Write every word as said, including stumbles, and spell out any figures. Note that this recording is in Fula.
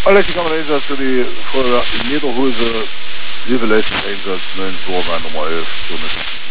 Alexi Kammer-Einsatz für die Feuerwehr in Niederhuse, Silberleistungseinsatz neun zwei Nummer elf.